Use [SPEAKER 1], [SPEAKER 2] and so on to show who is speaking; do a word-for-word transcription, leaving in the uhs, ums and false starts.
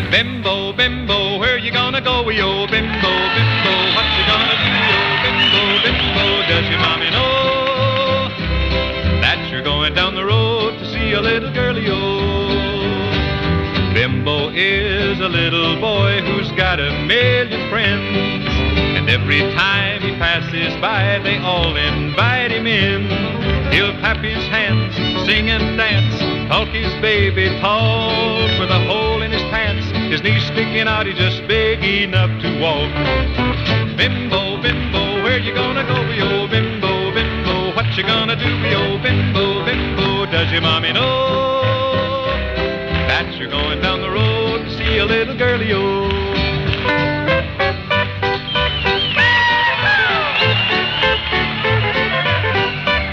[SPEAKER 1] Bimbo, bimbo, where you gonna go, yo? Bimbo, bimbo, what you gonna do, yo? Bimbo, bimbo, does your mommy know that you're going down the road to see a little girl, yo? Bimbo is a little boy who's got a million friends, and every time he passes by, they all invite him in. He'll clap his hands, sing and dance, talk his baby talk with a hole in his pants. His knees sticking out, he's just big enough to walk. Bimbo, bimbo, where you gonna go, yo? Bimbo, bimbo, what you gonna do, yo? Bimbo, bimbo, does your mommy know that you're going down the road to see a little girl, yo?